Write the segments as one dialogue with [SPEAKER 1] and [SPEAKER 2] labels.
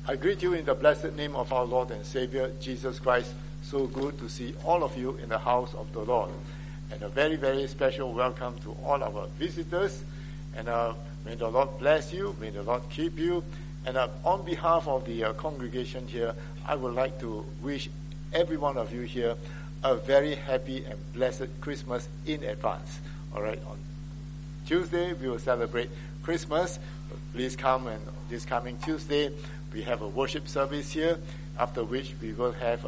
[SPEAKER 1] I greet you in the blessed name of our Lord and Savior, Jesus Christ. So good to see all of you in the house of the Lord. And a very, very special welcome to all our visitors. And may the Lord bless you. May the Lord keep you. And on behalf of the congregation here, I would like to wish every one of you here a very happy and blessed Christmas in advance. All right, on Tuesday, we will celebrate Christmas. Please come, and this coming Tuesday, we have a worship service here, after which we will have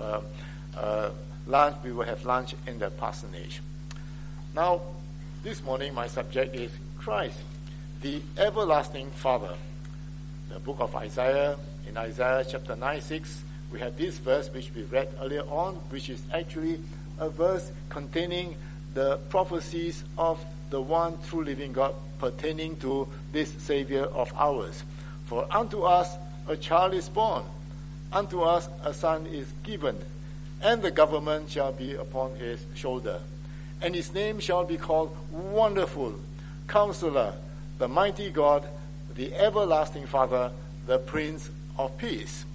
[SPEAKER 1] lunch. We will have lunch in the parsonage. Now, this morning, my subject is Christ, the everlasting Father. The book of Isaiah, in Isaiah chapter 9:6, we have this verse which we read earlier on, which is actually a verse containing the prophecies of the one true living God pertaining to this Savior of ours. For unto us a child is born, unto us a son is given, and the government shall be upon his shoulder. And his name shall be called Wonderful, Counselor, the Mighty God, the Everlasting Father, the Prince of Peace.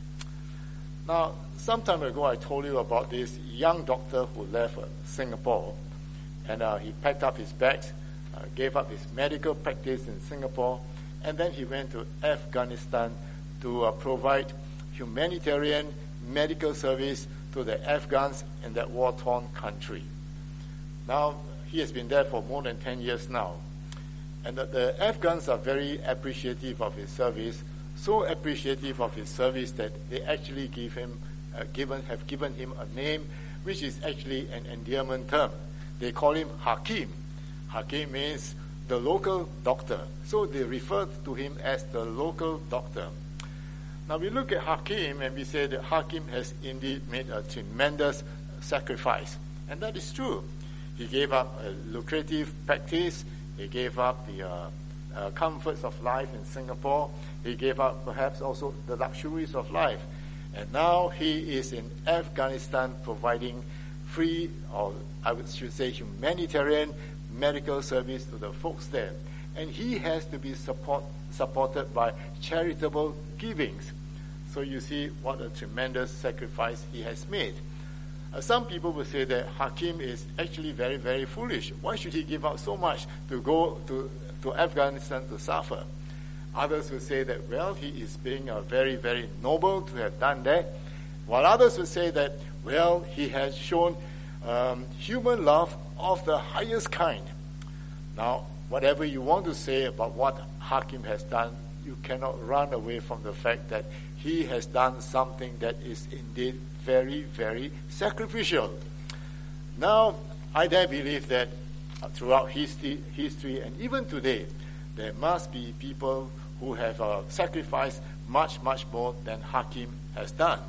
[SPEAKER 1] Now, some time ago I told you about this young doctor who left Singapore, and he packed up his bags, gave up his medical practice in Singapore, and then he went to Afghanistan to provide humanitarian medical service to the Afghans in that war-torn country. Now, he has been there for more than 10 years now. And the Afghans are very appreciative of his service, so appreciative of his service that they actually have given him a name which is actually an endearment term. They call him Hakim. Hakim means the local doctor. So they refer to him as the local doctor. Now we look at Hakim and we say that Hakim has indeed made a tremendous sacrifice. And that is true. He gave up a lucrative practice. He gave up the comforts of life in Singapore. He gave up perhaps also the luxuries of life. And now he is in Afghanistan providing free, or I should say humanitarian medical service to the folks there. And he has to be supported by charitable givings. So you see what a tremendous sacrifice he has made. Some people will say that Hakim is actually very, very foolish. Why should he give up so much to go to Afghanistan to suffer? Others will say that, well, he is being very, very noble to have done that. While others will say that, well, he has shown human love of the highest kind. Now, whatever you want to say about what Hakim has done, you cannot run away from the fact that he has done something that is indeed very, very sacrificial. Now, I dare believe that throughout history and even today, there must be people who have sacrificed much, much more than Hakim has done.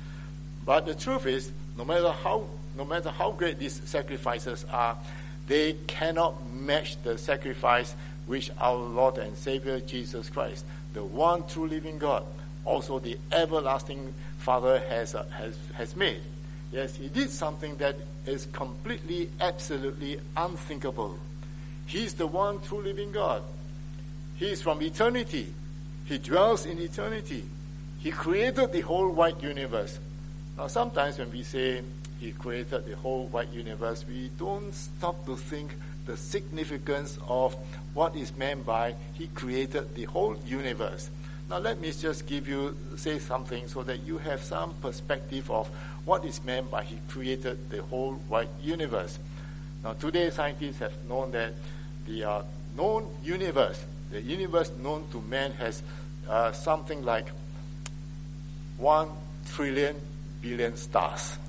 [SPEAKER 1] But the truth is, no matter how great these sacrifices are, they cannot match the sacrifice which our Lord and Savior Jesus Christ, the one true living God, also the everlasting Father, has made. Yes, he did something that is completely, absolutely unthinkable. He's the one true living God. He is from eternity. He dwells in eternity. He created the whole wide universe. Now, sometimes when we say he created the whole wide universe, we don't stop to think the significance of what is meant by he created the whole universe. Now, let me just say something so that you have some perspective of what is meant by he created the whole wide universe. Now, today scientists have known that the known universe, the universe known to man, has something like 1 trillion billion stars.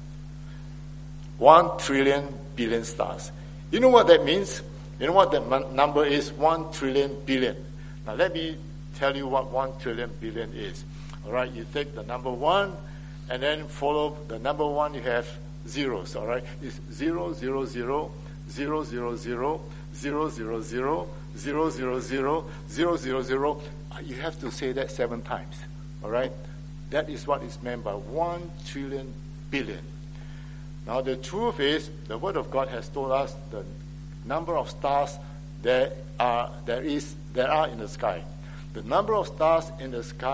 [SPEAKER 1] 1 trillion billion stars. You know what that means? You know what that number is? 1 trillion billion. Now let me tell you what 1 trillion billion is. All right, you take the number 1, and then follow the number 1, you have zeros. All right, it's 0, 0, 0, 0, 0, 0, 0, 0, 0, 0, 0, 0, 0, 0, 0. You have to say that 7 times. All right, that is what is meant by 1 trillion billion. Now the truth is, the Word of God has told us the number of stars there are in the sky. The number of stars in the sky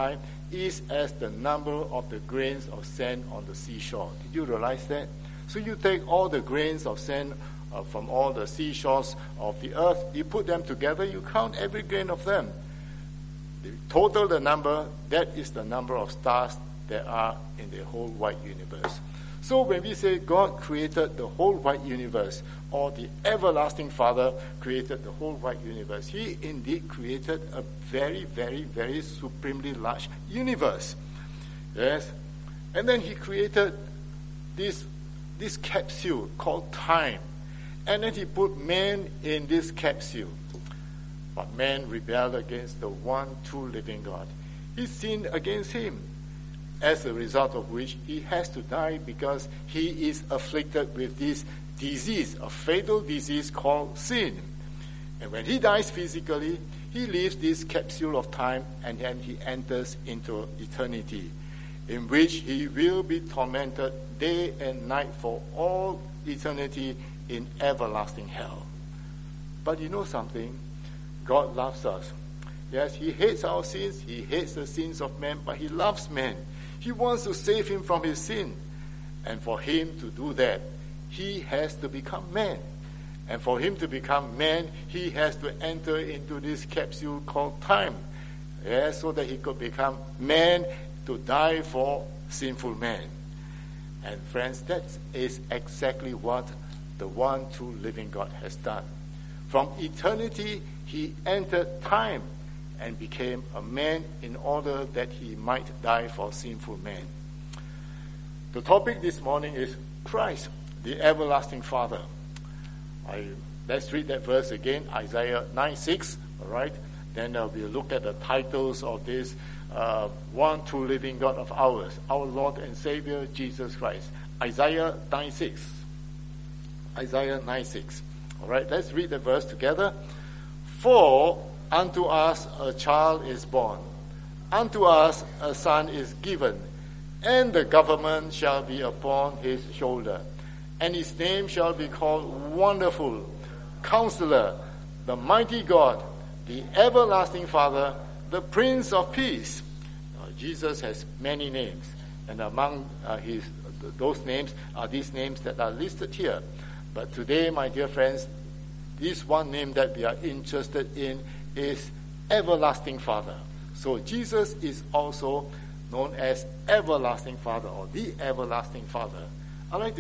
[SPEAKER 1] is as the number of the grains of sand on the seashore. Did you realize that? So you take all the grains of sand from all the seashores of the earth, you put them together, you count every grain of them. You total the number, that is the number of stars there are in the whole wide universe. So when we say God created the whole wide universe, or the everlasting Father created the whole wide universe, he indeed created a very, very, very supremely large universe. Yes? And then he created this capsule called time. And then he put man in this capsule. But man rebelled against the one true living God. He sinned against him, as a result of which he has to die because he is afflicted with this disease, a fatal disease called sin. And when he dies physically, he leaves this capsule of time and then he enters into eternity, in which he will be tormented day and night for all eternity in everlasting hell. But you know something? God loves us. Yes, he hates our sins, he hates the sins of man, but he loves man. He wants to save him from his sin. And for him to do that, he has to become man. And for him to become man, he has to enter into this capsule called time. Yes, so that he could become man to die for sinful man. And friends, that is exactly what the one true living God has done. From eternity, he entered time and became a man in order that he might die for sinful men. The topic this morning is Christ, the everlasting Father. Let's read that verse again, Isaiah 9:6. All right. Then we'll look at the titles of this one true living God of ours, our Lord and Savior Jesus Christ. Isaiah 9:6. Isaiah 9:6. All right. Let's read the verse together. For unto us a child is born, unto us a son is given, and the government shall be upon his shoulder, and his name shall be called Wonderful, Counselor, the Mighty God, the Everlasting Father, the Prince of Peace. Jesus has many names, and among those names are these names that are listed here. But today, my dear friends, this one name that we are interested in is Everlasting Father. So Jesus is also known as Everlasting Father, or the Everlasting Father. I'd like us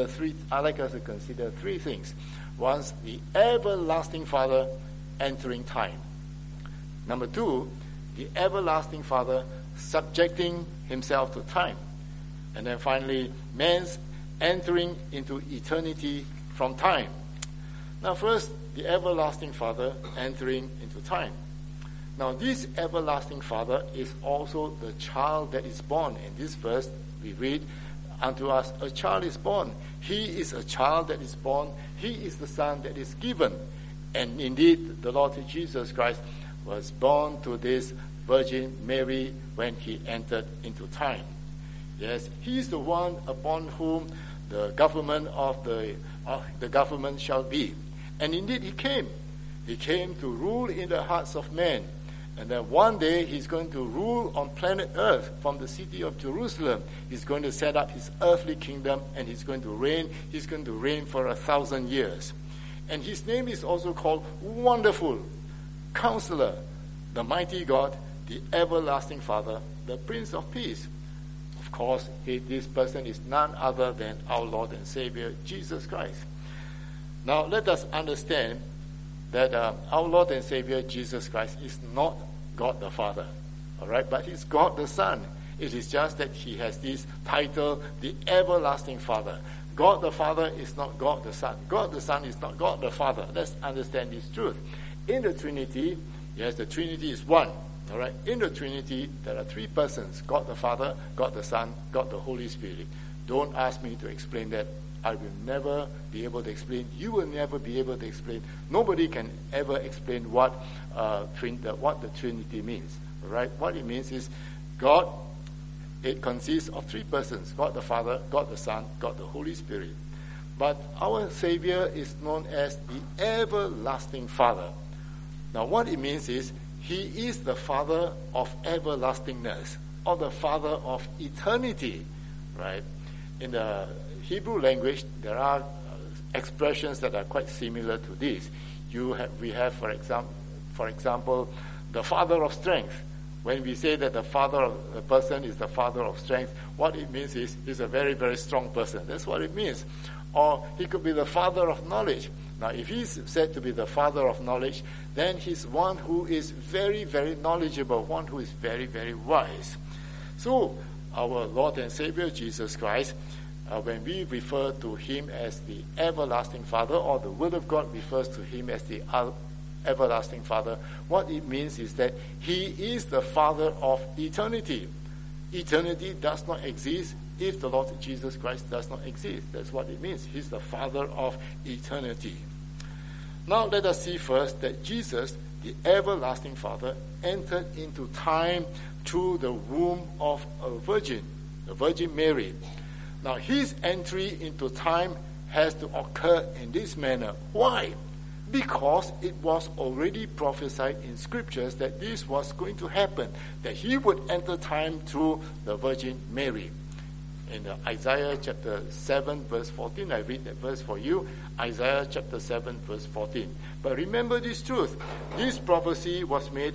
[SPEAKER 1] to consider three things. One, the Everlasting Father entering time. Number two, the Everlasting Father subjecting himself to time. And then finally, man's entering into eternity from time. Now first, the Everlasting Father entering into time. Now this Everlasting Father is also the child that is born. In this verse, we read, unto us a child is born. He is a child that is born. He is the son that is given. And indeed, the Lord Jesus Christ was born to this Virgin Mary when he entered into time. Yes, he is the one upon whom the government of the government shall be. And indeed he came. He came to rule in the hearts of men. And then one day he's going to rule on planet Earth from the city of Jerusalem. He's going to set up his earthly kingdom and he's going to reign. He's going to reign for 1,000 years. And his name is also called Wonderful, Counselor, the Mighty God, the Everlasting Father, the Prince of Peace. Of course, this person is none other than our Lord and Savior, Jesus Christ. Now, let us understand that our Lord and Savior, Jesus Christ, is not God the Father, all right? But he's God the Son. It is just that he has this title, the Everlasting Father. God the Father is not God the Son. God the Son is not God the Father. Let's understand this truth. In the Trinity, yes, the Trinity is one, all right? In the Trinity, there are three persons, God the Father, God the Son, God the Holy Spirit. Don't ask me to explain that. I will never be able to explain. You will never be able to explain. Nobody can ever explain what the Trinity means. Right? What it means is God, it consists of three persons, God the Father, God the Son, God the Holy Spirit. But our Savior is known as the Everlasting Father. Now what it means is he is the Father of everlastingness. or the Father of eternity, right? In the Hebrew language, there are expressions that are quite similar to this. We have, for example, the Father of strength. When we say that the father of a person is the father of strength, what it means is he's a very, very strong person. That's what it means. Or he could be the father of knowledge. Now, if he's said to be the father of knowledge, then he's one who is very, very knowledgeable, one who is very, very wise. So, our Lord and Savior, Jesus Christ, when we refer to him as the everlasting Father, or the Word of God refers to him as the everlasting Father, what it means is that he is the Father of eternity. Eternity does not exist if the Lord Jesus Christ does not exist. That's what it means. He's the Father of eternity. Now let us see first that Jesus, the everlasting Father, entered into time through the womb of a virgin, the Virgin Mary. Now his entry into time has to occur in this manner. Why? Because it was already prophesied in scriptures that this was going to happen, that he would enter time through the Virgin Mary. In Isaiah chapter 7 verse 14, I read that verse for you, Isaiah chapter 7 verse 14. But remember this truth, this prophecy was made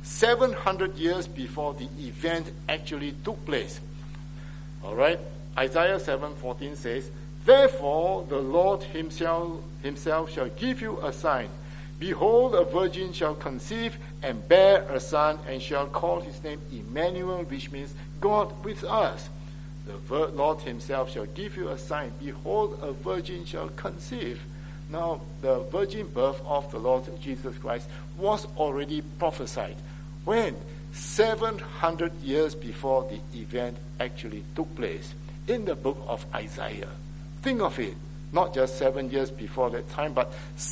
[SPEAKER 1] 700 years before the event actually took place. Alright, Isaiah 7:14 says, "Therefore the Lord himself shall give you a sign. Behold, a virgin shall conceive and bear a son, and shall call his name Emmanuel," which means God with us. The Lord himself shall give you a sign. Behold, a virgin shall conceive. Now, the virgin birth of the Lord Jesus Christ was already prophesied. When? 700 years before the event actually took place. In the book of Isaiah. Think of it. Not just 7 years before that time, but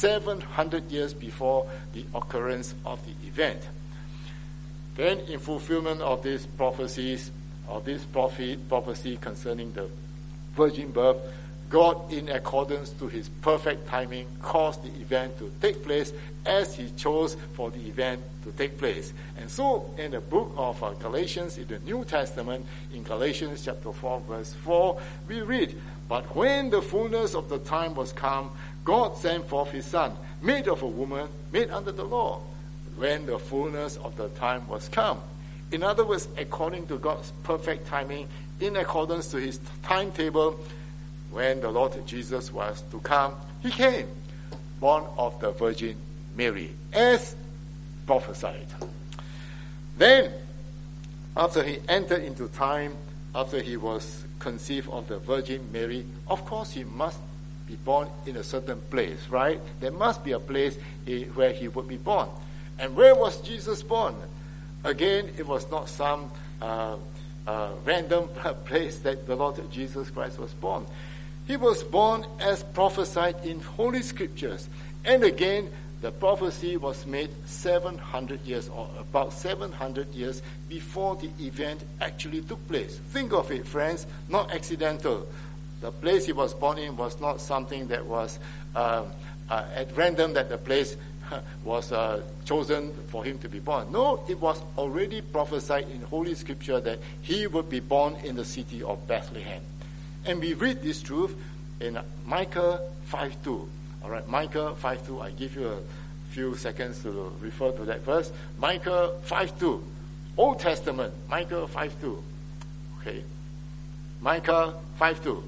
[SPEAKER 1] 700 years before the occurrence of the event. Then, in fulfillment of these prophecies, of this prophecy concerning the virgin birth, God, in accordance to his perfect timing, caused the event to take place as he chose for the event to take place. And so, in the book of Galatians, in the New Testament, in Galatians chapter 4, verse 4, we read, "But when the fullness of the time was come, God sent forth his Son, made of a woman, made under the law." When the fullness of the time was come. In other words, according to God's perfect timing, in accordance to his timetable, when the Lord Jesus was to come, he came, born of the Virgin Mary, as prophesied. Then, after he entered into time, after he was conceived of the Virgin Mary, of course he must be born in a certain place, right? There must be a place where he would be born. And where was Jesus born? Again, it was not some random place that the Lord Jesus Christ was born. He was born as prophesied in Holy Scriptures. And again, the prophecy was made 700 years, or about 700 years before the event actually took place. Think of it, friends, not accidental. The place he was born in was not something that was at random, that the place was chosen for him to be born. No, it was already prophesied in Holy Scripture that he would be born in the city of Bethlehem. And we read this truth in Micah 5:2. All right, Micah 5:2. I give you a few seconds to refer to that verse. Micah 5:2. Old Testament, Micah 5:2. Okay. Micah 5:2.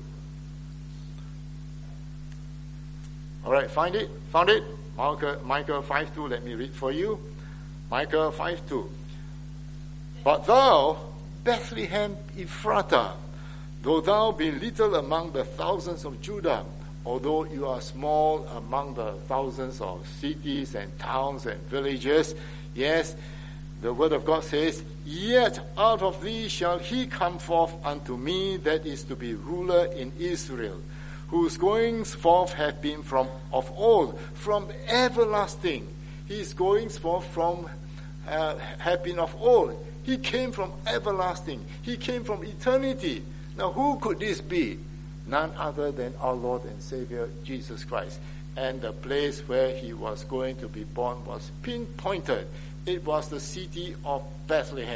[SPEAKER 1] All right, find it? Found it? Micah 5:2, let me read for you. Micah 5:2. "But thou, Bethlehem Ephratah, though thou be little among the thousands of Judah, although you are small among the thousands of cities and towns and villages," yes, the word of God says, "Yet out of thee shall he come forth unto me that is to be ruler in Israel, whose goings forth have been from of old, from everlasting." His goings forth from have been of old. He came from everlasting. He came from eternity. Now, who could this be? None other than our Lord and Savior, Jesus Christ. And the place where he was going to be born was pinpointed. It was the city of Bethlehem.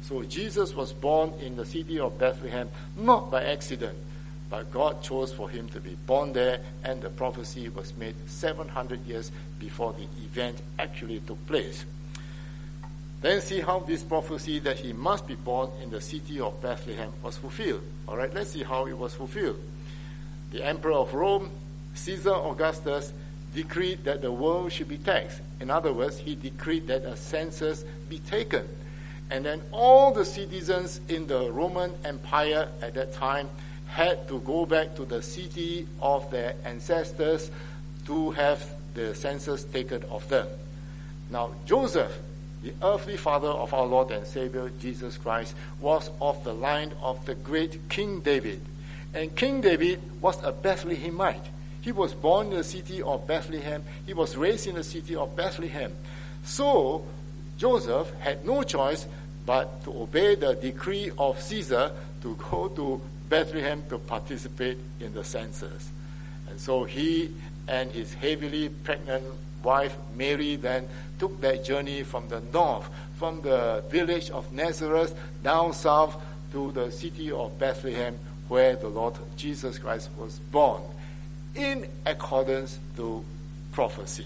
[SPEAKER 1] So Jesus was born in the city of Bethlehem, not by accident, but God chose for him to be born there, and the prophecy was made 700 years before the event actually took place. Then see how this prophecy that he must be born in the city of Bethlehem was fulfilled. All right, let's see how it was fulfilled. The emperor of Rome, Caesar Augustus, decreed that the world should be taxed. In other words, he decreed that a census be taken. And then all the citizens in the Roman Empire at that time had to go back to the city of their ancestors to have the census taken of them. Now, Joseph, the earthly father of our Lord and Savior Jesus Christ, was of the line of the great King David. And King David was a Bethlehemite. He was born in the city of Bethlehem. He was raised in the city of Bethlehem. So, Joseph had no choice but to obey the decree of Caesar to go to Bethlehem to participate in the census. And so he and his heavily pregnant wife Mary then took that journey from the north, from the village of Nazareth down south to the city of Bethlehem, where the Lord Jesus Christ was born, in accordance to prophecy.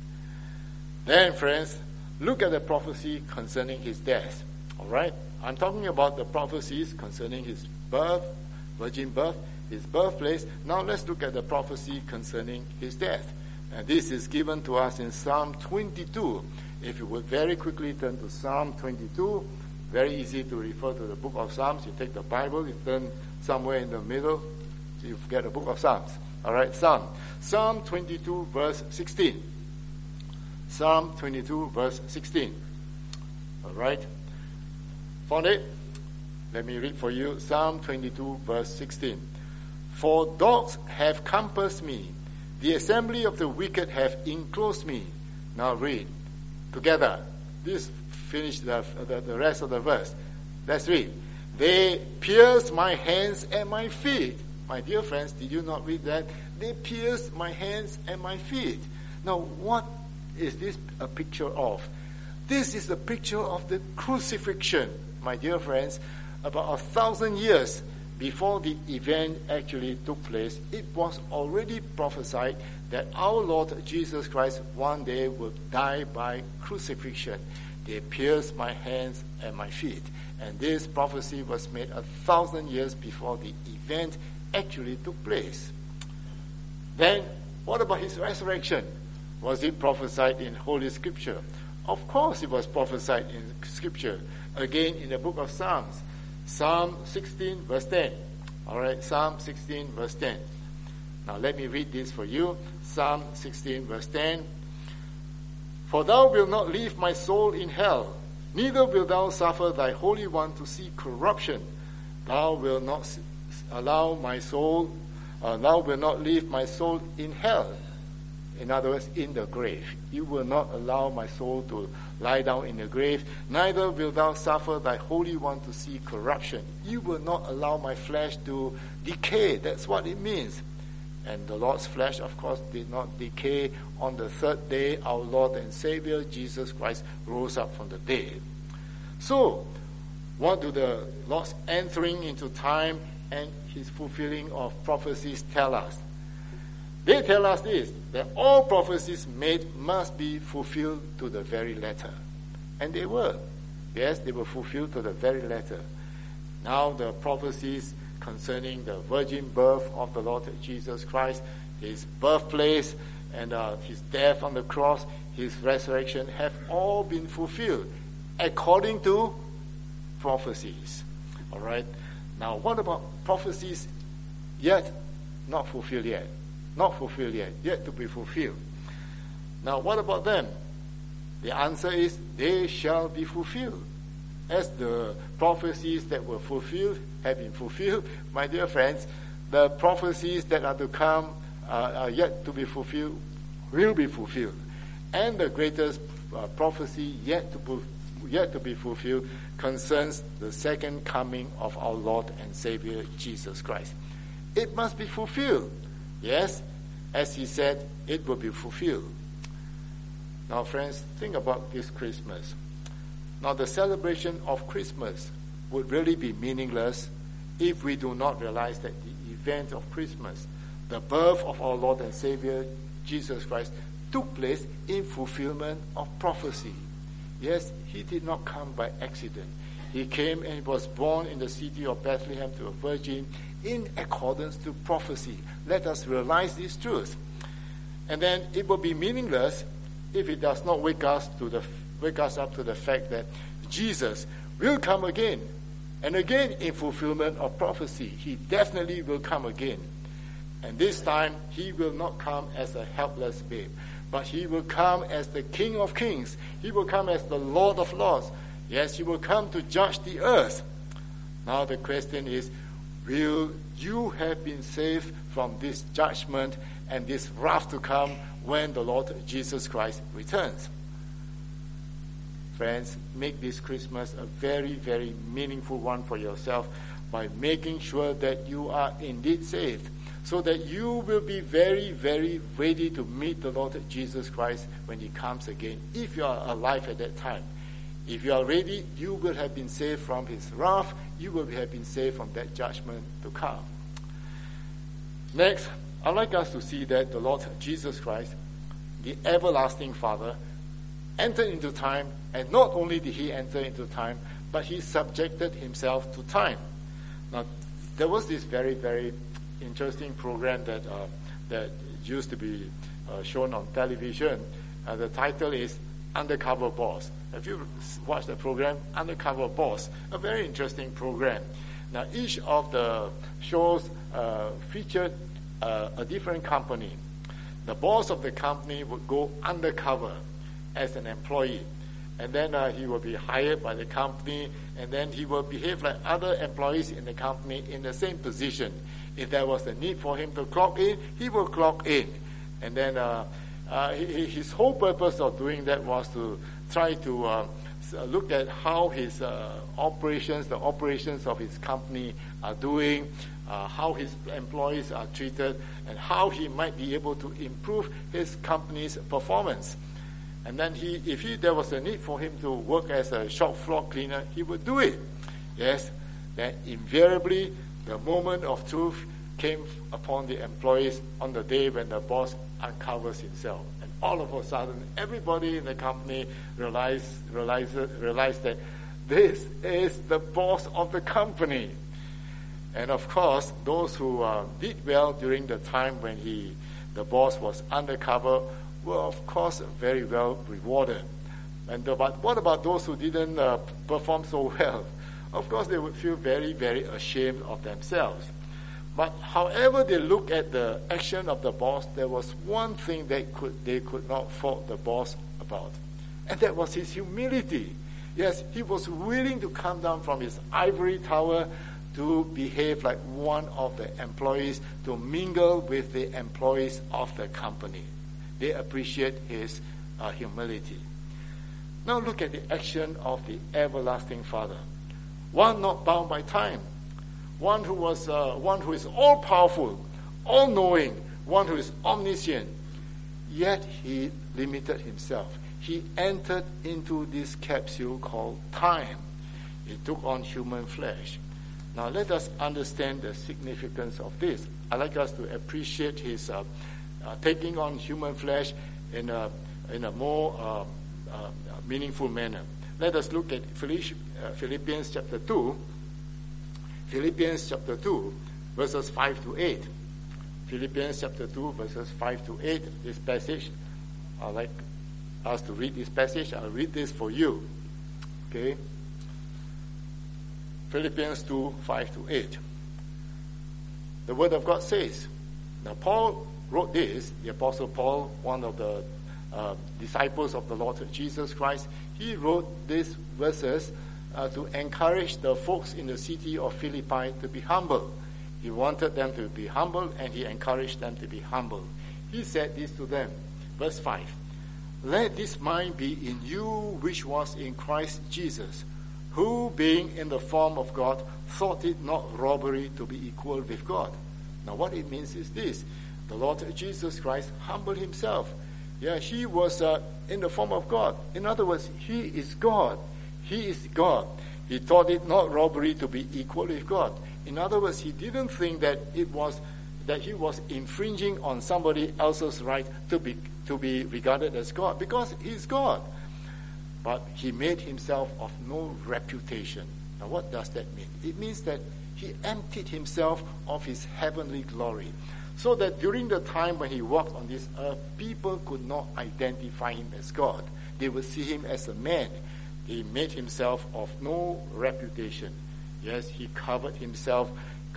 [SPEAKER 1] Then, friends, look at the prophecy concerning his death. All right? I'm talking about the prophecies concerning his birth, virgin birth, his birthplace. Now let's look at the prophecy concerning his death. And this is given to us in Psalm 22. If you would very quickly turn to Psalm 22, very easy to refer to the book of Psalms. You take the Bible, you turn somewhere in the middle, so you get the book of Psalms. All right, Psalm 22, verse 16. Psalm 22, verse 16. All right. Found it? Let me read for you Psalm 22, verse 16. For dogs have compassed me, the assembly of the wicked have enclosed me. Now read together. This finished the rest of the verse. Let's read. They pierced my hands and my feet. My dear friends, did you not read that? They pierced my hands and my feet. Now, what is this a picture of? This is a picture of the crucifixion, my dear friends. About 1,000 years before the event actually took place, it was already prophesied that our Lord Jesus Christ one day would die by crucifixion. They pierced my hands and my feet. And this prophecy was made 1,000 years before the event actually took place. Then, what about his resurrection? Was it prophesied in Holy Scripture? Of course it was prophesied in Scripture. Again, in the book of Psalms. Psalm 16, verse 10. All right, Psalm 16, verse 10. Now let me read this for you. Psalm 16, verse 10. For thou wilt not leave my soul in hell, neither wilt thou suffer thy Holy One to see corruption. Thou wilt not allow my soul, thou wilt not leave my soul in hell. In other words, in the grave. You will not allow my soul to lie down in the grave. Neither wilt thou suffer thy Holy One to see corruption. You will not allow my flesh to decay. That's what it means. And the Lord's flesh, of course, did not decay. On the third day, our Lord and Savior, Jesus Christ, rose up from the dead. So, what do the Lord's entering into time and his fulfilling of prophecies tell us? They tell us this, that all prophecies made must be fulfilled to the very letter. And they were. Yes, they were fulfilled to the very letter. Now the prophecies concerning the virgin birth of the Lord Jesus Christ, his birthplace, and his death on the cross, his resurrection, have all been fulfilled according to prophecies. All right? Now, what about prophecies yet not fulfilled yet? Not fulfilled yet to be fulfilled. Now, what about them? The answer is, they shall be fulfilled. As the prophecies that were fulfilled have been fulfilled, my dear friends, the prophecies that are to come are yet to be fulfilled will be fulfilled. And the greatest prophecy yet to be fulfilled concerns the second coming of our Lord and Savior Jesus Christ. It must be fulfilled. Yes, as he said, it will be fulfilled. Now, friends, think about this Christmas. Now, the celebration of Christmas would really be meaningless if we do not realize that the event of Christmas, the birth of our Lord and Savior, Jesus Christ, took place in fulfillment of prophecy. Yes, he did not come by accident. He came and was born in the city of Bethlehem to a virgin in accordance to prophecy. Let us realize this truth. And then it will be meaningless if it does not wake us up to the fact that Jesus will come again and again in fulfillment of prophecy. He definitely will come again. And this time, he will not come as a helpless babe, but he will come as the King of Kings. He will come as the Lord of Lords. Yes, he will come to judge the earth. Now the question is, will you have been saved from this judgment and this wrath to come when the Lord Jesus Christ returns? Friends, make this Christmas a very, very meaningful one for yourself by making sure that you are indeed saved, so that you will be very, very ready to meet the Lord Jesus Christ when he comes again, if you are alive at that time. If you are ready, you will have been saved from his wrath. You will have been saved from that judgment to come. Next, I'd like us to see that the Lord Jesus Christ, the everlasting Father, entered into time, and not only did he enter into time, but he subjected himself to time. Now, there was this very, very interesting program that used to be shown on television. The title is Undercover Boss. Have you watched the program, Undercover Boss? A very interesting program. Now, each of the shows featured a different company. The boss of the company would go undercover as an employee. And then he will be hired by the company, and then he will behave like other employees in the company in the same position. If there was a need for him to clock in, he will clock in. And then his whole purpose of doing that was to try to look at how his operations, the operations of his company are doing, how his employees are treated, and how he might be able to improve his company's performance. And then if there was a need for him to work as a shop floor cleaner, he would do it. Yes, then invariably the moment of truth came upon the employees on the day when the boss uncovers himself. And all of a sudden, everybody in the company realized that this is the boss of the company. And of course, those who did well during the time when the boss was undercover were, of course, very well rewarded. But what about those who didn't perform so well? Of course, they would feel very, very ashamed of themselves. But however they look at the action of the boss, there was one thing they could not fault the boss about. And that was his humility. Yes, he was willing to come down from his ivory tower to behave like one of the employees, to mingle with the employees of the company. They appreciate his humility. Now look at the action of the everlasting Father. One not bound by time. One who is all powerful, all knowing, one who is omniscient. Yet he limited himself. He entered into this capsule called time. He took on human flesh. Now let us understand the significance of this. I'd like us to appreciate his taking on human flesh in a more meaningful manner. Let us look at Philippians chapter 2. Philippians chapter 2, verses 5 to 8. Philippians chapter 2, verses 5 to 8. This passage, I'd like us to read this passage. I'll read this for you. Okay? Philippians 2, 5 to 8. The Word of God says, now Paul wrote this, the Apostle Paul, one of the disciples of the Lord Jesus Christ. He wrote these verses to encourage the folks in the city of Philippi to be humble. He wanted them to be humble, and he encouraged them to be humble. He said this to them, verse 5, let this mind be in you which was in Christ Jesus, who being in the form of God, thought it not robbery to be equal with God. Now what it means is this, the Lord Jesus Christ humbled himself. Yeah, he was in the form of God. In other words, he is God. He is God. He thought it not robbery to be equal with God. In other words, he didn't think that he was infringing on somebody else's right to be regarded as God, because he's God. But he made himself of no reputation. Now what does that mean? It means that he emptied himself of his heavenly glory, so that during the time when he walked on this earth, people could not identify him as God. They would see him as a man. He made himself of no reputation. Yes, he covered himself,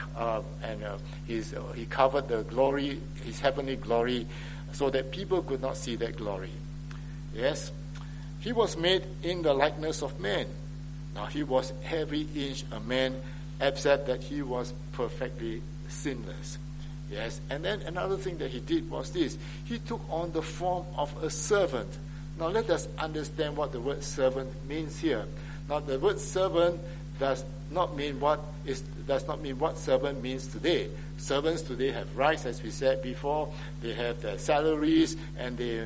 [SPEAKER 1] he covered the glory, his heavenly glory, so that people could not see that glory. Yes, he was made in the likeness of man. Now he was every inch a man, except that he was perfectly sinless. Yes, and then another thing that he did was this: he took on the form of a servant. Now let us understand what the word servant means here. Now the word servant does not mean what servant means today. Servants today have rights, as we said before. They have their salaries, and they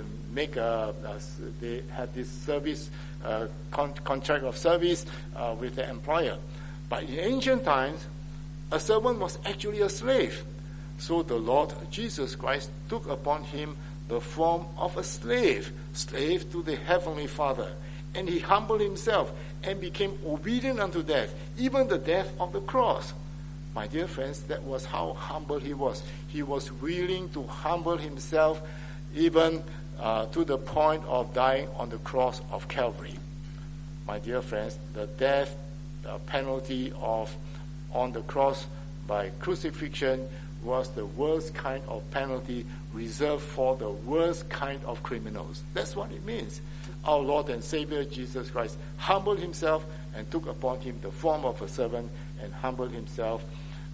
[SPEAKER 1] have this service contract of service with their employer. But in ancient times, a servant was actually a slave. So the Lord Jesus Christ took upon him the form of a slave to the Heavenly Father. And he humbled himself and became obedient unto death, even the death of the cross. My dear friends, that was how humble he was. He was willing to humble himself even to the point of dying on the cross of Calvary. My dear friends, the death penalty on the cross by crucifixion was the worst kind of penalty reserved for the worst kind of criminals. That's what it means. Our Lord and Savior Jesus Christ humbled himself and took upon him the form of a servant, and humbled himself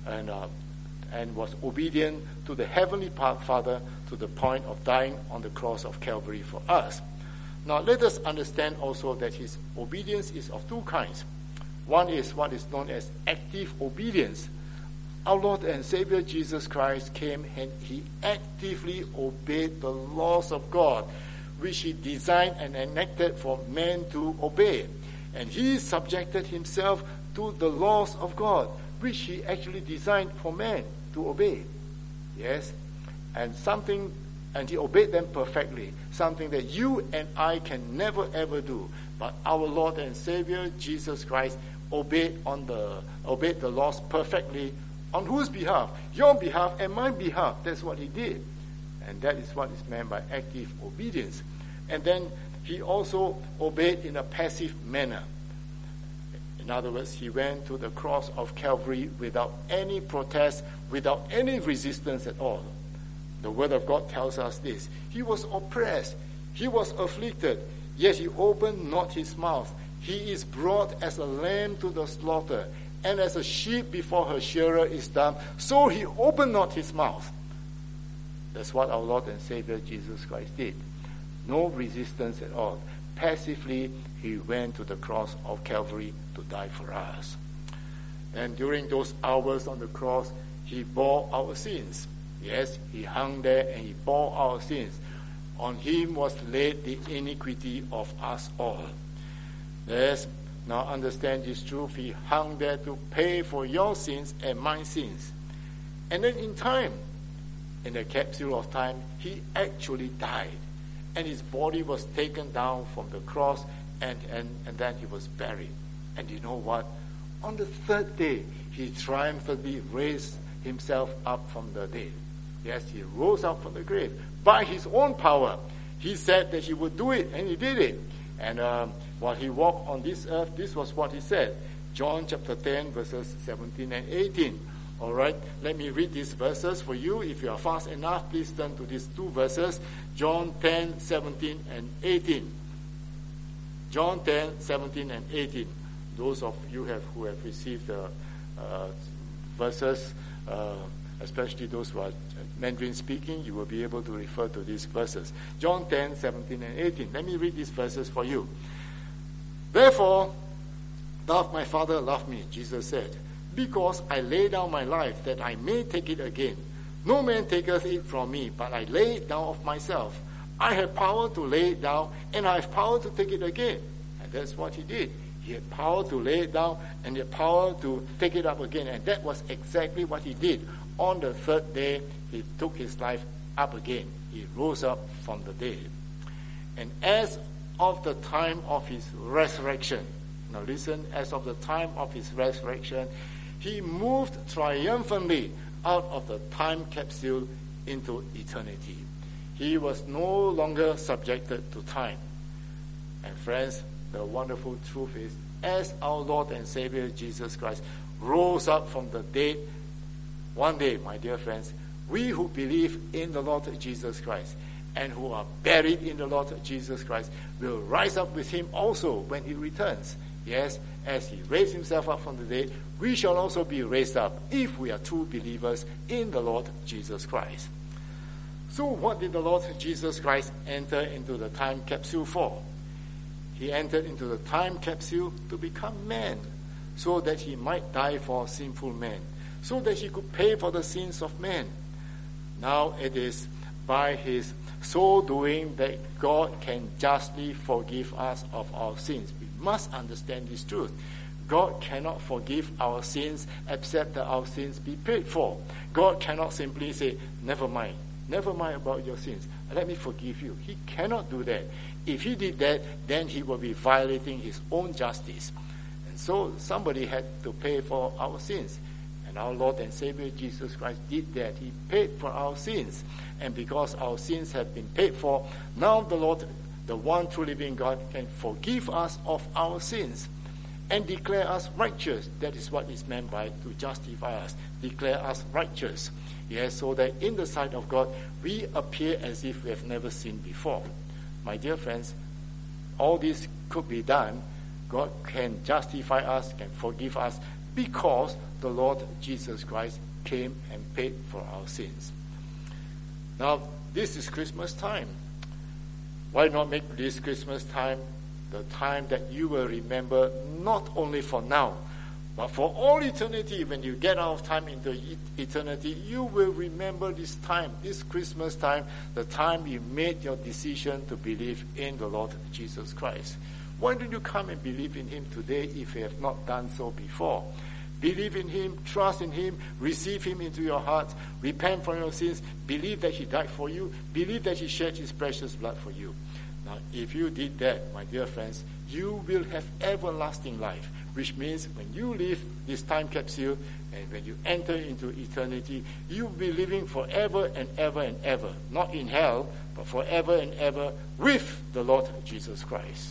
[SPEAKER 1] and was obedient to the Heavenly Father to the point of dying on the cross of Calvary for us. Now let us understand also that his obedience is of two kinds. One is what is known as active obedience. Our Lord and Savior Jesus Christ came and he actively obeyed the laws of God, which he designed and enacted for men to obey. And he subjected himself to the laws of God, which he actually designed for man to obey. Yes? And he obeyed them perfectly, something that you and I can never ever do. But our Lord and Savior Jesus Christ obeyed the laws perfectly. On whose behalf? Your behalf and my behalf. That's what he did. And that is what is meant by active obedience. And then he also obeyed in a passive manner. In other words, he went to the cross of Calvary without any protest, without any resistance at all. The Word of God tells us this. He was oppressed. He was afflicted. Yet he opened not his mouth. He is brought as a lamb to the slaughter, and as a sheep before her shearer is dumb, so he opened not his mouth. That's what our Lord and Savior Jesus Christ did. No resistance at all. Passively, he went to the cross of Calvary to die for us. And during those hours on the cross, he bore our sins. Yes, he hung there and he bore our sins. On him was laid the iniquity of us all. Yes, now understand this truth. He hung there to pay for your sins and my sins. And then in time, in the capsule of time, he actually died. And his body was taken down from the cross, and then he was buried. And you know what? On the third day, he triumphantly raised himself up from the dead. Yes, he rose up from the grave by his own power. He said that he would do it, and he did it. And while he walked on this earth, this was what he said. John chapter 10, verses 17 and 18. All right, let me read these verses for you. If you are fast enough, please turn to these two verses. John 10, 17 and 18. John 10, 17 and 18. Those of you who have received the verses, especially those who are Mandarin speaking, you will be able to refer to these verses. John 10, 17 and 18. Let me read these verses for you. Therefore, doth my Father love me, Jesus said, because I lay down my life that I may take it again. No man taketh it from me, but I lay it down of myself. I have power to lay it down, and I have power to take it again. And that's what he did. He had power to lay it down and he had power to take it up again. And that was exactly what he did. On the third day, he took his life up again. He rose up from the dead. And as of the time of his resurrection, now listen, as of the time of his resurrection, he moved triumphantly out of the time capsule into eternity. He was no longer subjected to time. And friends, the wonderful truth is, as our Lord and Savior Jesus Christ rose up from the dead, one day, my dear friends, we who believe in the Lord Jesus Christ and who are buried in the Lord Jesus Christ will rise up with him also when he returns. Yes, as he raised himself up from the dead, we shall also be raised up if we are true believers in the Lord Jesus Christ. So what did the Lord Jesus Christ enter into the time capsule for? He entered into the time capsule to become man, so that he might die for sinful men, so that he could pay for the sins of men. Now it is by his so doing that God can justly forgive us of our sins. We must understand this truth. God cannot forgive our sins except that our sins be paid for. God cannot simply say, never mind about your sins. Let me forgive you. He cannot do that. If he did that, then he will be violating his own justice. And so somebody had to pay for our sins. And our Lord and Savior Jesus Christ did that. He paid for our sins. And because our sins have been paid for, now the Lord, the one true living God, can forgive us of our sins and declare us righteous. That is what is meant by to justify us, declare us righteous. Yes, so that in the sight of God, we appear as if we have never sinned before. My dear friends, all this could be done. God can justify us, can forgive us, because the Lord Jesus Christ came and paid for our sins. Now, this is Christmas time. Why not make this Christmas time the time that you will remember not only for now, but for all eternity? When you get out of time into eternity, you will remember this time, this Christmas time, the time you made your decision to believe in the Lord Jesus Christ. Why don't you come and believe in him today if you have not done so before? Believe in him, trust in him, receive him into your heart, repent from your sins, believe that he died for you, believe that he shed his precious blood for you. Now, if you did that, my dear friends, you will have everlasting life, which means when you leave this time capsule and when you enter into eternity, you will be living forever and ever and ever, not in hell, but forever and ever with the Lord Jesus Christ.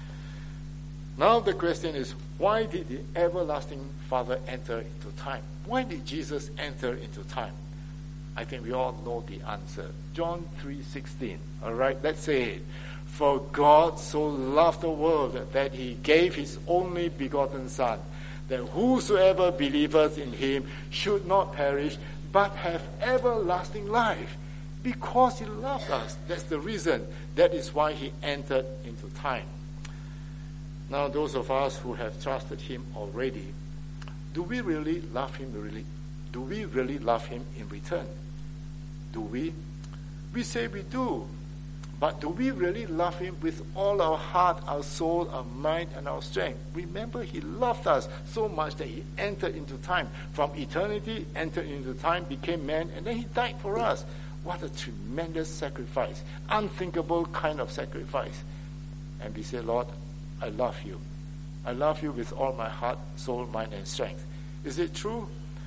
[SPEAKER 1] Now the question is, why did the everlasting Father enter into time? Why did Jesus enter into time? I think we all know the answer. John 3:16. All right, let's say it. For God so loved the world that he gave his only begotten Son, that whosoever believeth in him should not perish, but have everlasting life. Because he loved us. That's the reason. That is why he entered into time. Now, those of us who have trusted him already, do we really love him? Do we really love him in return? Do we? We say we do. But do we really love him with all our heart, our soul, our mind, and our strength? Remember, he loved us so much that he entered into time. From eternity, entered into time, became man, and then he died for us. What a tremendous sacrifice. Unthinkable kind of sacrifice. And we say, Lord, I love you. I love you with all my heart, soul, mind, and strength. Is it true?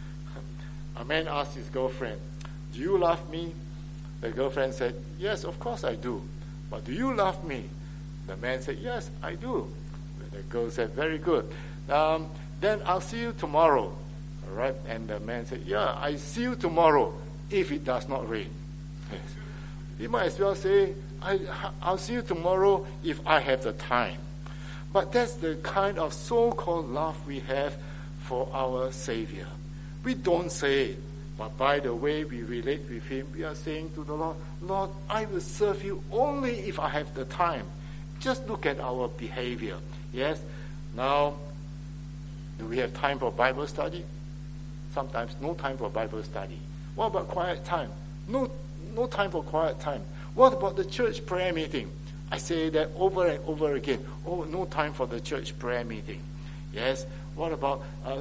[SPEAKER 1] A man asked his girlfriend, do you love me? The girlfriend said, yes, of course I do. But do you love me? The man said, yes, I do. The girl said, very good. Then I'll see you tomorrow. All right? And the man said, yeah, I see you tomorrow if it does not rain. Yes. You might as well say, I'll see you tomorrow if I have the time. But that's the kind of so-called love we have for our Savior. We don't say it, but by the way we relate with him, we are saying to the Lord, Lord, I will serve you only if I have the time. Just look at our behavior. Yes, now, do we have time for Bible study? Sometimes no time for Bible study. What about quiet time? No time for quiet time. What about the church prayer meeting? I say that over and over again. Oh, no time for the church prayer meeting. Yes. What about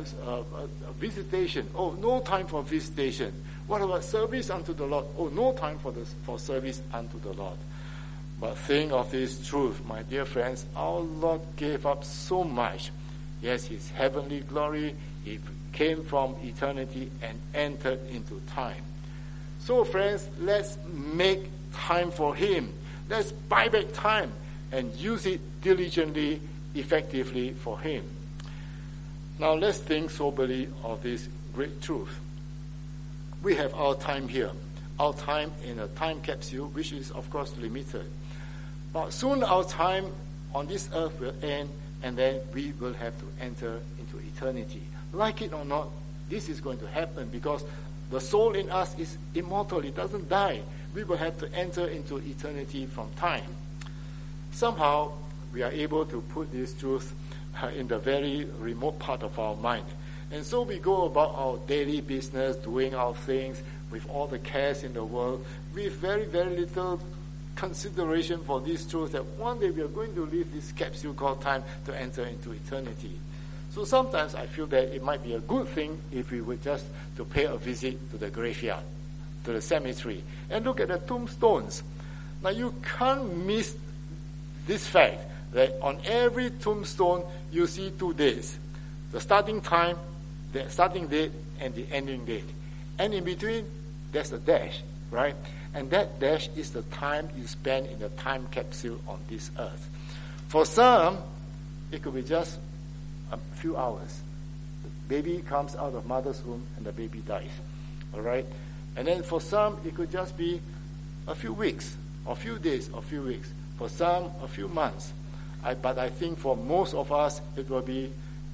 [SPEAKER 1] visitation? Oh, no time for visitation. What about service unto the Lord? Oh, no time for service unto the Lord. But think of this truth, my dear friends. Our Lord gave up so much. Yes, his heavenly glory, he came from eternity and entered into time. So, friends, let's make time for him. Let's buy back time and use it diligently, effectively for him. Now, let's think soberly of this great truth. We have our time here, our time in a time capsule, which is, of course, limited. But soon our time on this earth will end, and then we will have to enter into eternity. Like it or not, this is going to happen because the soul in us is immortal. It doesn't die. We will have to enter into eternity from time. Somehow, we are able to put this truth in the very remote part of our mind. And so we go about our daily business, doing our things with all the cares in the world, with very, very little consideration for this truth that one day we are going to leave this capsule called time to enter into eternity. So sometimes I feel that it might be a good thing if we were just to pay a visit to the graveyard, to the cemetery, and look at the tombstones. Now you can't miss this fact that on every tombstone you see 2 days. The starting time, the starting date, and the ending date. And in between, there's a dash, right? And that dash is the time you spend in the time capsule on this earth. For some, it could be just a few hours. The baby comes out of mother's womb and the baby dies. All right? And then for some, it could just be a few weeks, or a few days, or a few weeks. For some, a few months. But I think for most of us, it will be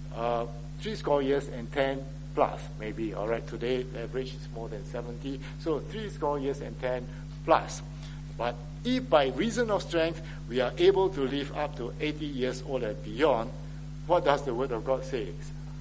[SPEAKER 1] 70 years and 10 plus, maybe. All right, today the average is more than 70, so 70 years and 10 plus. But if by reason of strength we are able to live up to 80 years old and beyond, what does the Word of God say?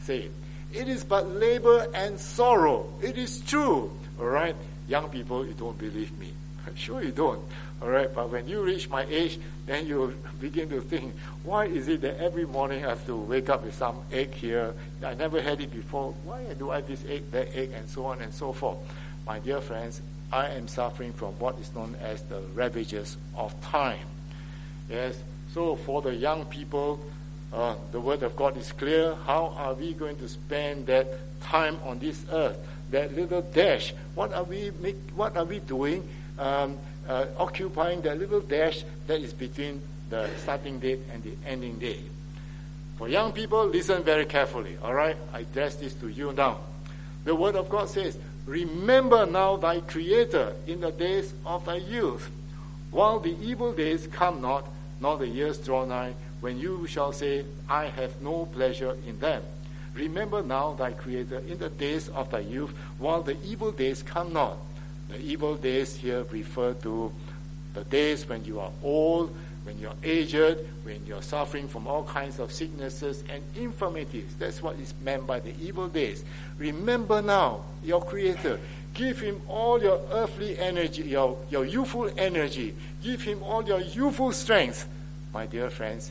[SPEAKER 1] It is but labor and sorrow. It is true. All right, young people, you don't believe me. Sure you don't. All right, but when you reach my age, then you begin to think, why is it that every morning I have to wake up with some ache here? I never had it before. Why do I have this ache, that ache, and so on and so forth? My dear friends, I am suffering from what is known as the ravages of time. Yes, so for the young people, the Word of God is clear. How are we going to spend that time on this earth? That little dash. What are we doing? Occupying that little dash that is between the starting date and the ending date. For young people, listen very carefully. All right, I address this to you now. The Word of God says, "Remember now thy Creator in the days of thy youth, while the evil days come not, nor the years draw nigh, when you shall say, I have no pleasure in them. Remember now thy Creator in the days of thy youth, while the evil days come not." The evil days here refer to the days when you are old, when you are aged, when you are suffering from all kinds of sicknesses and infirmities. That's what is meant by the evil days. Remember now your Creator. Give him all your earthly energy, your youthful energy. Give him all your youthful strength. My dear friends,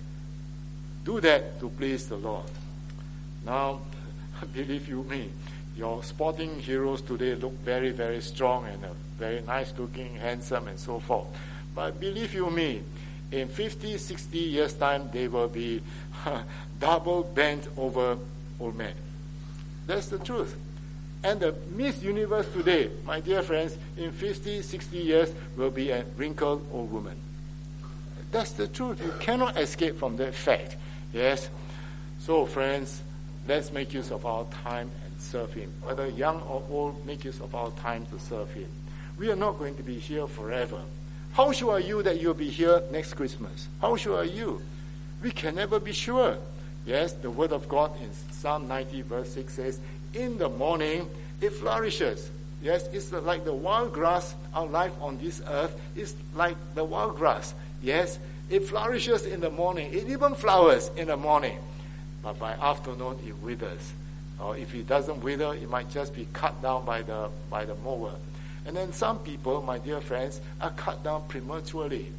[SPEAKER 1] do that to please the Lord. Now, believe you me, your sporting heroes today look very, very strong and very nice looking, handsome, and so forth. But believe you me, in 50, 60 years' time, they will be double bent over old men. That's the truth. And the Miss Universe today, my dear friends, in 50, 60 years, will be a wrinkled old woman. That's the truth. You cannot escape from that fact. Yes? So, friends, let's make use of our time and serve him. Whether young or old, make use of our time to serve him. We are not going to be here forever. How sure are you that you'll be here next Christmas? How sure are you? We can never be sure. Yes, the Word of God in Psalm 90 verse 6 says, in the morning it flourishes. Yes, it's like the wild grass. Our life on this earth is like the wild grass. Yes, it flourishes in the morning. It even flowers in the morning. But by afternoon it withers. Or if it doesn't wither, it might just be cut down by the mower. And then some people, my dear friends, are cut down prematurely.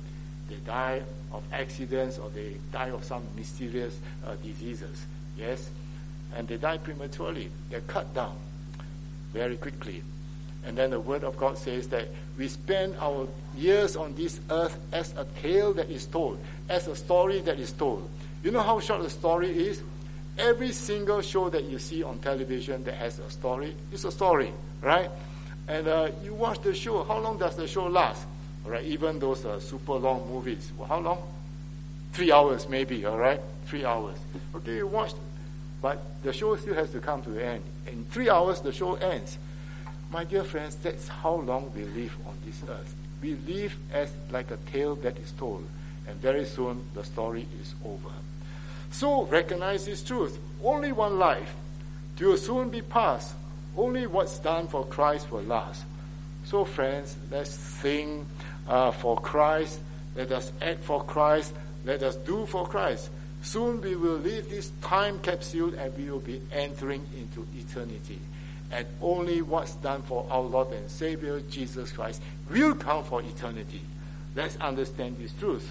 [SPEAKER 1] They die of accidents, or they die of some mysterious diseases. Yes? And they die prematurely. They're cut down very quickly. And then the Word of God says that we spend our years on this earth as a tale that is told, as a story that is told. You know how short a story is? Every single show that you see on television that has a story is a story, right? And you watch the show. How long does the show last? All right, even those super long movies. Well, how long? 3 hours maybe, all right? 3 hours. Okay, you watch, but the show still has to come to the end. In 3 hours, the show ends. My dear friends, that's how long we live on this earth. We live as like a tale that is told, and very soon the story is over. So recognize this truth. Only one life. It will soon be past. Only what's done for Christ will last. So friends, let's sing for Christ. Let us act for Christ. Let us do for Christ. Soon we will leave this time capsule and we will be entering into eternity. And only what's done for our Lord and Savior, Jesus Christ, will count for eternity. Let's understand this truth.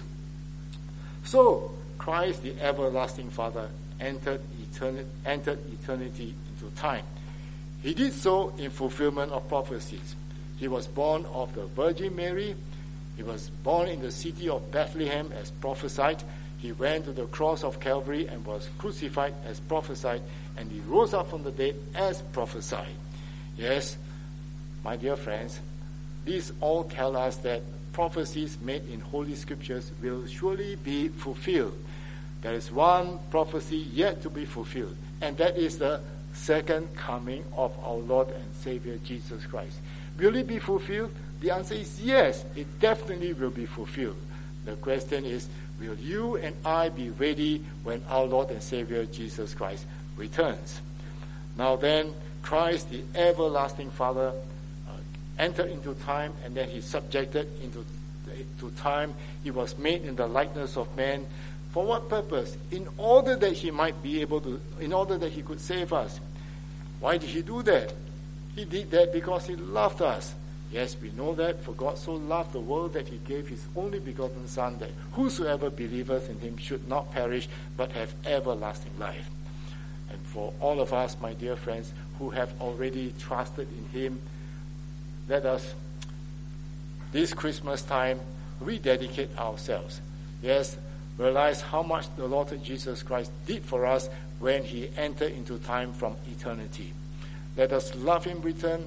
[SPEAKER 1] So, Christ, the everlasting Father, entered eternity into time. He did so in fulfillment of prophecies. He was born of the Virgin Mary. He was born in the city of Bethlehem as prophesied. He went to the cross of Calvary and was crucified as prophesied. And he rose up from the dead as prophesied. Yes, my dear friends, these all tell us that prophecies made in Holy Scriptures will surely be fulfilled. There is one prophecy yet to be fulfilled, and that is the second coming of our Lord and Savior Jesus Christ. Will it be fulfilled? The answer is yes, it definitely will be fulfilled. The question is, will you and I be ready when our Lord and Savior Jesus Christ returns? Now then, Christ, the everlasting Father, entered into time, and then he subjected into time. He was made in the likeness of man. For what purpose? In order that he might be able to, in order that he could save us. Why did he do that? He did that because he loved us. Yes, we know that, for God so loved the world that he gave his only begotten Son, that whosoever believeth in him should not perish, but have everlasting life. And for all of us, my dear friends, who have already trusted in him, let us, this Christmas time, rededicate ourselves. Yes, realize how much the Lord Jesus Christ did for us when he entered into time from eternity. Let us love him in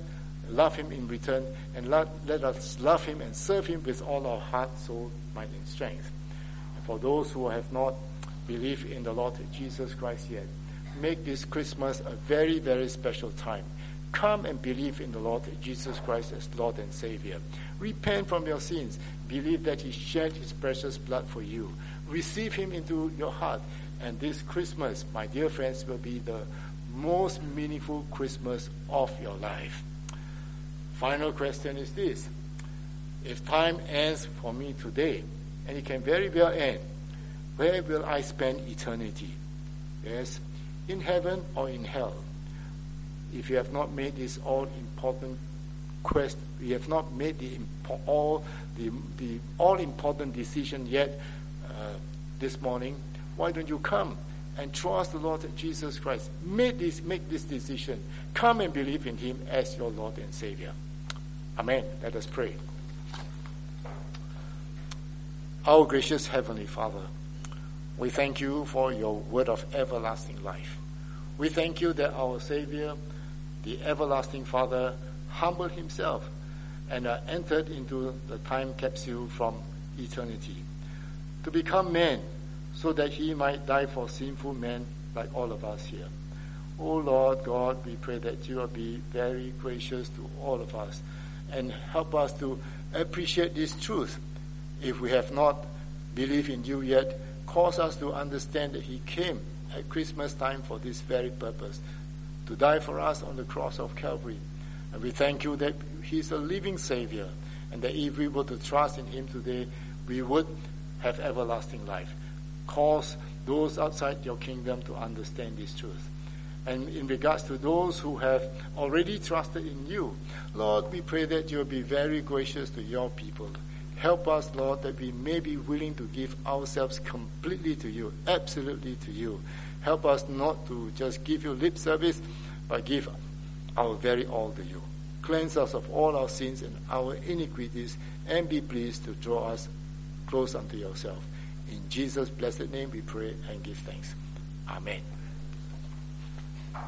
[SPEAKER 1] return, and let us love him and serve him with all our heart, soul, mind, and strength. And for those who have not believed in the Lord Jesus Christ yet, make this Christmas a very, very special time. Come and believe in the Lord Jesus Christ as Lord and Savior. Repent from your sins. Believe that he shed his precious blood for you. Receive him into your heart. And this Christmas, my dear friends, will be the most meaningful Christmas of your life. Final question is this. If time ends for me today, and it can very well end, where will I spend eternity? Yes, in heaven or in hell? If you have not made this all-important quest, you have not made the all-important decision yet this morning, why don't you come and trust the Lord Jesus Christ? Make this decision. Come and believe in him as your Lord and Savior. Amen. Let us pray. Our gracious Heavenly Father, we thank you for your word of everlasting life. We thank you that our Savior, the everlasting Father, humbled himself and entered into the time capsule from eternity to become man so that he might die for sinful men like all of us here. Oh Lord God, we pray that you will be very gracious to all of us and help us to appreciate this truth. If we have not believed in you yet, cause us to understand that he came at Christmas time for this very purpose, to die for us on the cross of Calvary. And we thank you that he's a living Savior, and that if we were to trust in him today, we would have everlasting life. Cause those outside your kingdom to understand this truth. And in regards to those who have already trusted in you, Lord, we pray that you'll be very gracious to your people. Help us, Lord, that we may be willing to give ourselves completely to you, absolutely to you. Help us not to just give you lip service, but give our very all to you. Cleanse us of all our sins and our iniquities, and be pleased to draw us close unto yourself. In Jesus' blessed name we pray and give thanks. Amen.